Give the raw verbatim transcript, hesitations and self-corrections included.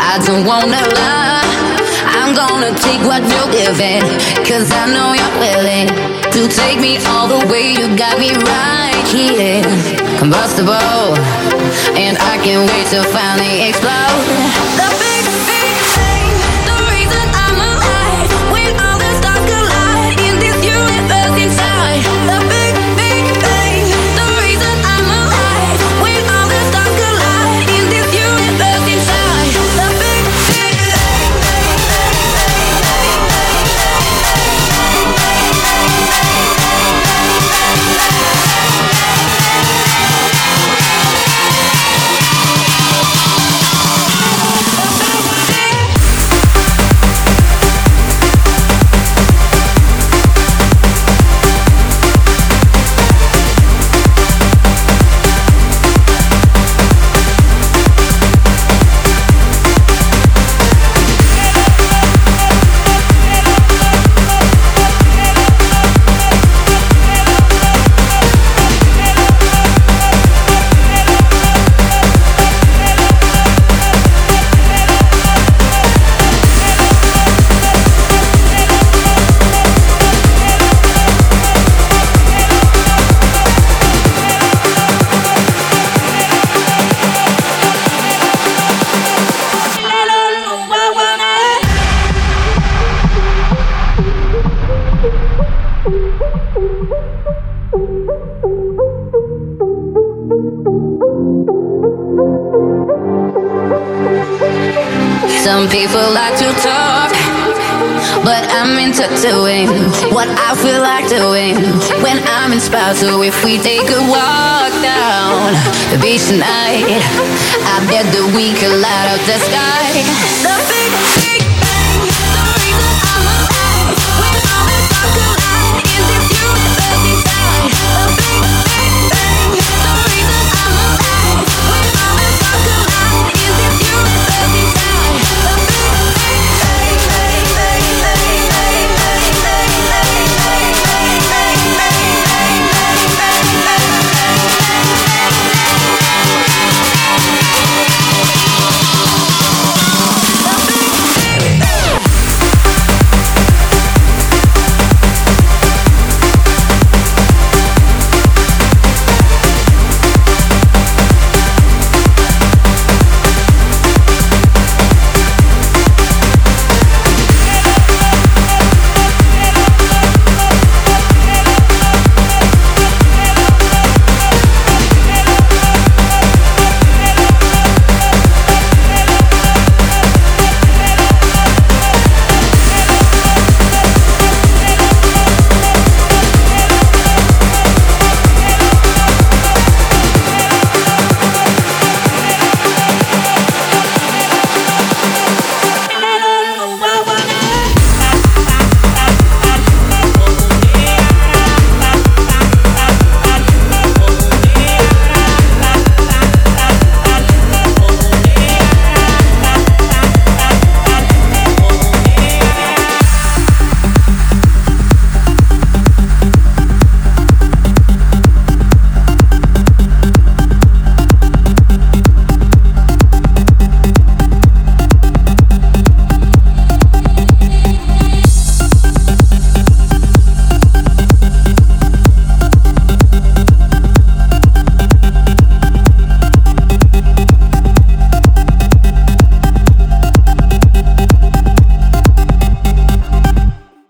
I don't wanna lie, I'm gonna take what you're giving, cause I know you're willing to take me all the way. You got me right here, combustible, and I can't wait to finally explode. The big, big thing, the reason I'm alive, when all the stars collide in this universe inside. The big, big thing, the reason I'm alive, when all the stars collide in this universe inside. The big, big thing. Some people like to talk, but I'm into doing what I feel like doing when I'm inspired. So if we take a walk down the beach tonight, I bet that we could light up the sky. The big